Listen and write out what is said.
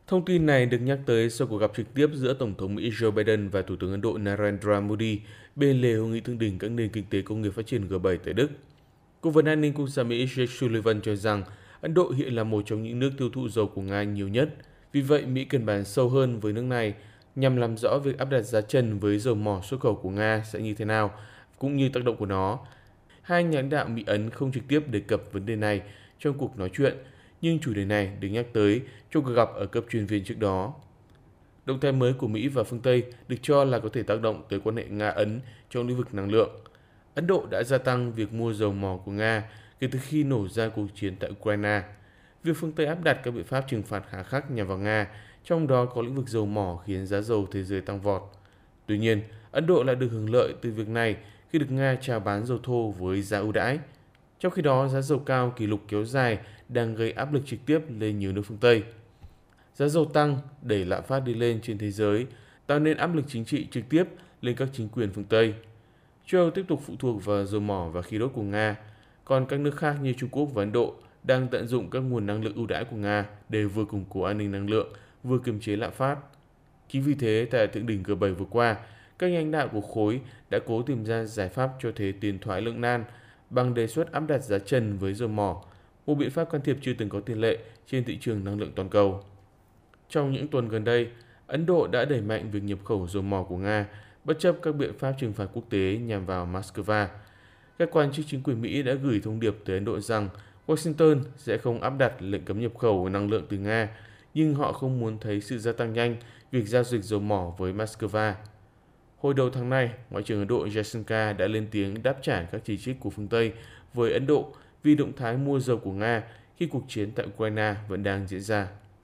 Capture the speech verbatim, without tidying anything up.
Thông tin này được nhắc tới sau cuộc gặp trực tiếp giữa Tổng thống Mỹ Joe Biden và Thủ tướng Ấn Độ Narendra Modi bên lề hội nghị thượng đỉnh các nền kinh tế công nghiệp phát triển G bảy tại Đức. Cố vấn an ninh quốc gia Mỹ Jake Sullivan cho rằng Ấn Độ hiện là một trong những nước tiêu thụ dầu của Nga nhiều nhất. Vì vậy, Mỹ cần bàn sâu hơn với nước này nhằm làm rõ việc áp đặt giá trần với dầu mỏ xuất khẩu của Nga sẽ như thế nào, cũng như tác động của nó. Hai nhà lãnh đạo Mỹ-Ấn không trực tiếp đề cập vấn đề này trong cuộc nói chuyện, nhưng chủ đề này được nhắc tới trong cuộc gặp ở cấp chuyên viên trước đó. Động thái mới của Mỹ và phương Tây được cho là có thể tác động tới quan hệ Nga-Ấn trong lĩnh vực năng lượng. Ấn Độ đã gia tăng việc mua dầu mỏ của Nga kể từ khi nổ ra cuộc chiến tại Ukraine. Việc phương Tây áp đặt các biện pháp trừng phạt hà khắc nhằm vào Nga, trong đó có lĩnh vực dầu mỏ, khiến giá dầu thế giới tăng vọt. Tuy nhiên, Ấn Độ lại được hưởng lợi từ việc này khi được Nga chào bán dầu thô với giá ưu đãi. Trong khi đó, giá dầu cao kỷ lục kéo dài đang gây áp lực trực tiếp lên nhiều nước phương Tây. Giá dầu tăng đẩy lạm phát đi lên trên thế giới, tạo nên áp lực chính trị trực tiếp lên các chính quyền phương Tây. Châu Âu tiếp tục phụ thuộc vào dầu mỏ và khí đốt của Nga, còn các nước khác như Trung Quốc và Ấn Độ đang tận dụng các nguồn năng lượng ưu đãi của Nga để vừa củng cố an ninh năng lượng, vừa kiềm chế lạm phát. Chính vì thế, tại thượng đỉnh G bảy vừa qua, các lãnh đạo của khối đã cố tìm ra giải pháp cho thế tiến thoái lưỡng nan bằng đề xuất áp đặt giá trần với dầu mỏ, một biện pháp can thiệp chưa từng có tiền lệ trên thị trường năng lượng toàn cầu. Trong những tuần gần đây, Ấn Độ đã đẩy mạnh việc nhập khẩu dầu mỏ của Nga, bất chấp các biện pháp trừng phạt quốc tế nhằm vào Moscow. Các quan chức chính quyền Mỹ đã gửi thông điệp tới Ấn Độ rằng Washington sẽ không áp đặt lệnh cấm nhập khẩu năng lượng từ Nga, nhưng họ không muốn thấy sự gia tăng nhanh việc giao dịch dầu mỏ với Moscow. Hồi đầu tháng này, Ngoại trưởng Ấn Độ Jaishankar đã lên tiếng đáp trả các chỉ trích của phương Tây với Ấn Độ vì động thái mua dầu của Nga khi cuộc chiến tại Ukraine vẫn đang diễn ra.